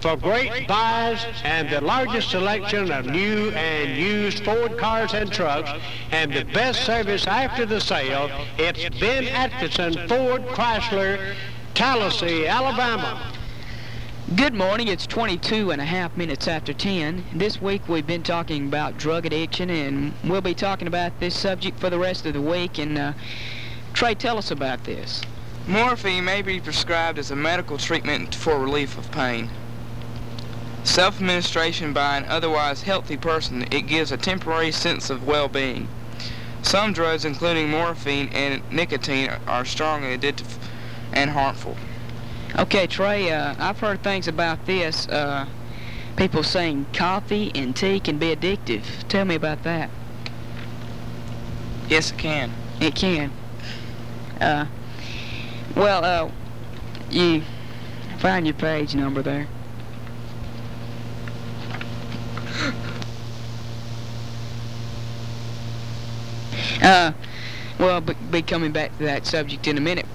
for great buys and the largest selection of new and used Ford cars and trucks and the best service after the sale, it's Ben Atkinson Ford Chrysler, Tallahassee, Alabama. Good morning. It's 22 and a half minutes after 10. This week we've been talking about drug addiction, and we'll be talking about this subject for the rest of the week. And Trey, tell us about this. Morphine may be prescribed as a medical treatment for relief of pain. Self-administration by an otherwise healthy person, it gives a temporary sense of well-being. Some drugs, including morphine and nicotine, are strongly addictive and harmful. Okay, Trey, I've heard things about this. People saying coffee and tea can be addictive. Tell me about that. Yes, it can. It can. You find your page number there. We'll be coming back to that subject in a minute.